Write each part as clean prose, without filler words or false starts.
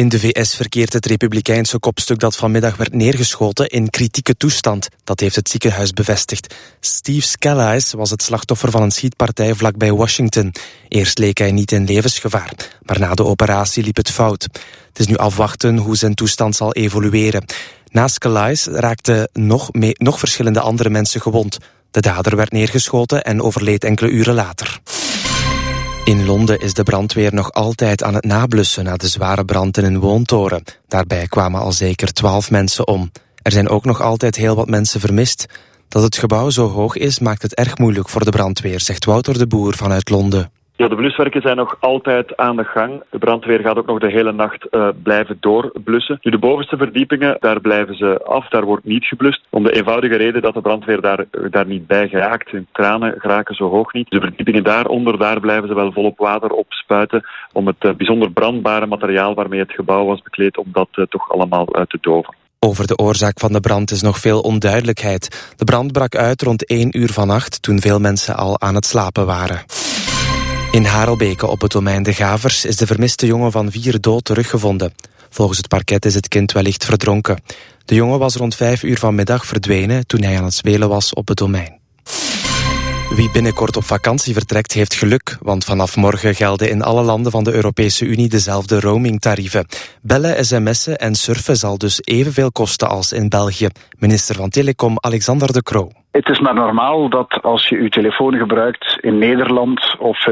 In de VS verkeert het republikeinse kopstuk dat vanmiddag werd neergeschoten in kritieke toestand. Dat heeft het ziekenhuis bevestigd. Steve Scalise was het slachtoffer van een schietpartij vlakbij Washington. Eerst leek hij niet in levensgevaar, maar na de operatie liep het fout. Het is nu afwachten hoe zijn toestand zal evolueren. Na Scalise raakten nog verschillende andere mensen gewond. De dader werd neergeschoten en overleed enkele uren later. In Londen is de brandweer nog altijd aan het nablussen na de zware brand in een woontoren. Daarbij kwamen al zeker 12 mensen om. Er zijn ook nog altijd heel wat mensen vermist. Dat het gebouw zo hoog is, maakt het erg moeilijk voor de brandweer, zegt Wouter de Boer vanuit Londen. Ja, de bluswerken zijn nog altijd aan de gang. De brandweer gaat ook nog de hele nacht blijven doorblussen. Nu, de bovenste verdiepingen, daar blijven ze af, daar wordt niet geblust. Om de eenvoudige reden dat de brandweer daar niet bij geraakt. Hun kranen geraken zo hoog niet. De verdiepingen daaronder, daar blijven ze wel volop water op spuiten om het bijzonder brandbare materiaal waarmee het gebouw was bekleed, om dat toch allemaal te doven. Over de oorzaak van de brand is nog veel onduidelijkheid. De brand brak uit rond 1 uur vannacht, toen veel mensen al aan het slapen waren. In Harelbeke op het domein De Gavers is de vermiste jongen van 4 dood teruggevonden. Volgens het parket is het kind wellicht verdronken. De jongen was rond 5 uur vanmiddag verdwenen toen hij aan het spelen was op het domein. Wie binnenkort op vakantie vertrekt heeft geluk, want vanaf morgen gelden in alle landen van de Europese Unie dezelfde roamingtarieven. Bellen, sms'en en surfen zal dus evenveel kosten als in België. Minister van Telecom Alexander De Croo. Het is maar normaal dat als je uw telefoon gebruikt in Nederland of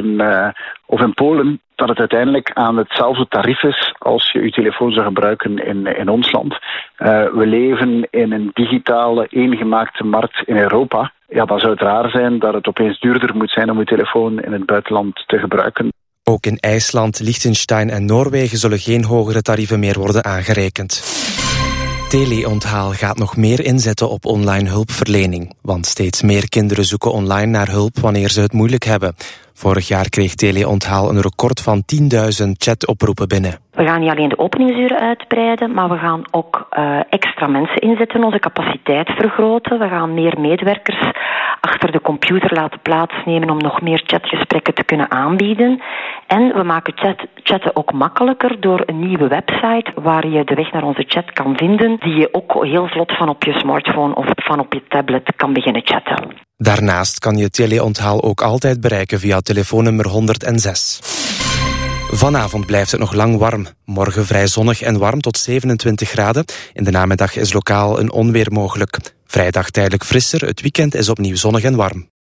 in Polen, dat het uiteindelijk aan hetzelfde tarief is als je uw telefoon zou gebruiken in ons land. We leven in een digitale, eengemaakte markt in Europa. Ja, dan zou het raar zijn dat het opeens duurder moet zijn om uw telefoon in het buitenland te gebruiken. Ook in IJsland, Liechtenstein en Noorwegen zullen geen hogere tarieven meer worden aangerekend. Teleonthaal gaat nog meer inzetten op online hulpverlening. Want steeds meer kinderen zoeken online naar hulp wanneer ze het moeilijk hebben. Vorig jaar kreeg Teleonthaal een record van 10.000 chatoproepen binnen. We gaan niet alleen de openingsuren uitbreiden, maar we gaan ook extra mensen inzetten, onze capaciteit vergroten. We gaan meer medewerkers achter de computer laten plaatsnemen om nog meer chatgesprekken te kunnen aanbieden. En we maken chatten ook makkelijker door een nieuwe website waar je de weg naar onze chat kan vinden, die je ook heel vlot van op je smartphone of van op je tablet kan beginnen chatten. Daarnaast kan je Teleonthaal ook altijd bereiken via telefoonnummer 106. Vanavond blijft het nog lang warm. Morgen vrij zonnig en warm tot 27 graden. In de namiddag is lokaal een onweer mogelijk. Vrijdag tijdelijk frisser, het weekend is opnieuw zonnig en warm.